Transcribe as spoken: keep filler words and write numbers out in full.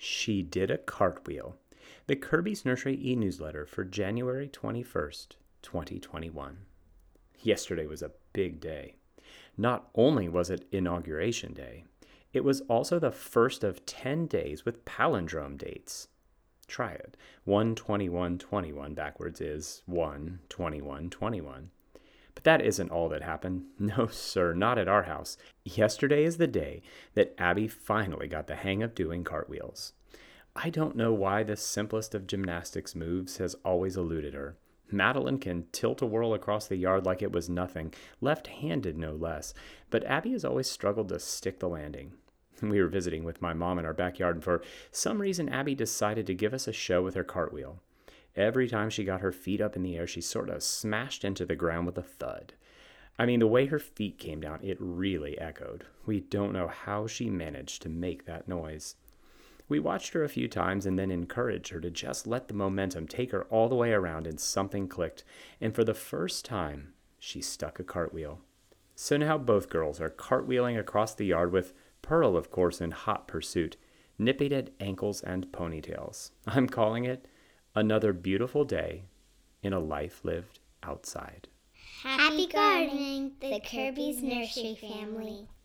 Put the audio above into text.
She did a cartwheel. The Kirby's Nursery e-newsletter for January twenty-first, twenty twenty-one. Yesterday was a big day. Not only was it Inauguration Day, it was also the first of ten days with palindrome dates. Try it. one twenty-one twenty-one backwards is one twenty-one twenty-one. But that isn't all that happened. No, sir, not at our house. Yesterday is the day that Abby finally got the hang of doing cartwheels. I don't know why the simplest of gymnastics moves has always eluded her. Madeline can tilt-a-whirl across the yard like it was nothing, left-handed no less, but Abby has always struggled to stick the landing. We were visiting with my mom in our backyard, and for some reason Abby decided to give us a show with her cartwheel. Every time she got her feet up in the air, she sort of smashed into the ground with a thud. I mean, the way her feet came down, it really echoed. We don't know how she managed to make that noise. We watched her a few times and then encouraged her to just let the momentum take her all the way around, and something clicked. And for the first time, she stuck a cartwheel. So now both girls are cartwheeling across the yard with Pearl, of course, in hot pursuit, nipping at ankles and ponytails. I'm calling it another beautiful day in a life lived outside. Happy gardening, the Kirby's Nursery family.